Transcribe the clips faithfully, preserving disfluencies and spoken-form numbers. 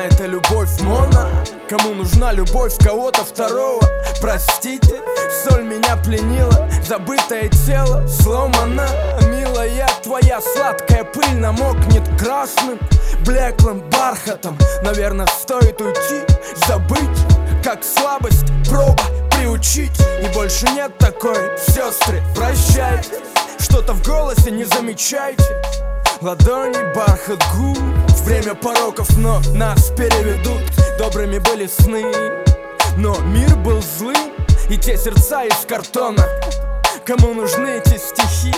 это любовь моно. Кому нужна любовь кого-то второго? Простите, соль меня пленила, забытое тело сломано. Милая, твоя сладкая пыль намокнет красным, блеклым бархатом. Наверное, стоит уйти, забыть, как слабость, проба приучить. И больше нет такой, сестры, прощайте. Что-то в голосе не замечайте. Ладони, бархат губ, время пороков, но нас переведут. Добрыми были сны, но мир был злым, и те сердца из картона. Кому нужны эти стихи?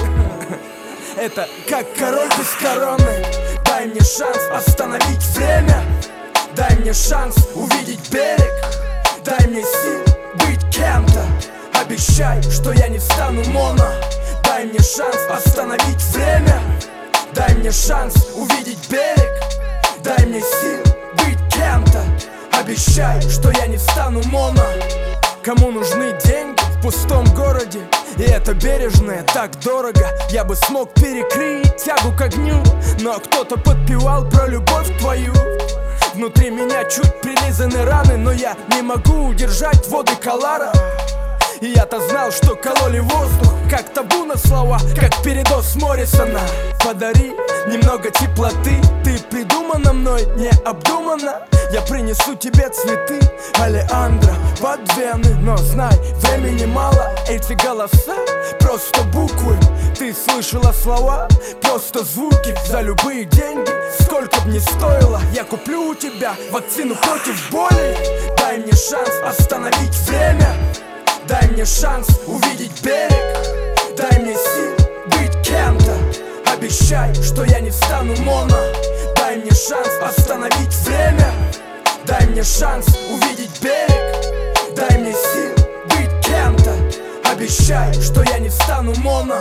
Это как король без короны. Дай мне шанс остановить время. Дай мне шанс увидеть берег. Дай мне сил быть кем-то. Обещай, что я не стану моно. Дай мне шанс остановить время. Дай мне шанс увидеть берег. Дай мне сил быть кем-то. Обещай, что я не стану моно. Кому нужны деньги в пустом городе? И это бережное так дорого. Я бы смог перекрыть тягу к огню, но кто-то подпевал про любовь твою. Внутри меня чуть прилизаны раны, но я не могу удержать воды Колара. И я-то знал, что кололи воздух, как табу на слова, как передоз Моррисона. Подари немного теплоты, ты придумана мной, не обдуманно. Я принесу тебе цветы, Алеандро, под вены. Но знай, времени мало, эти голоса просто буквы. Ты слышала слова, просто звуки. За любые деньги, сколько б ни стоило, я куплю у тебя вакцину против боли. Дай мне шанс остановить время. Дай мне шанс увидеть берег. Дай мне сил быть кем-то. Обещай, что я не стану моно. Дай мне шанс остановить время. Дай мне шанс увидеть берег. Дай мне сил быть кем-то. Обещай, что я не стану моно.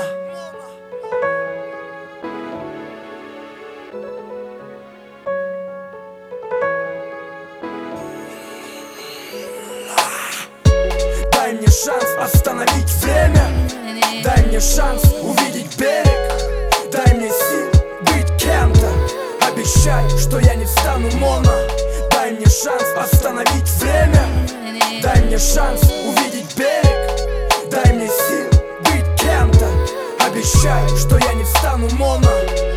Дай мне шанс остановить время. Дай мне шанс увидеть берег. Дай мне сил быть кем-то. Обещай, что я не стану моно. Дай мне шанс остановить время. Дай мне шанс увидеть берег. Дай мне сил быть кем-то. Обещай, что я не стану моно.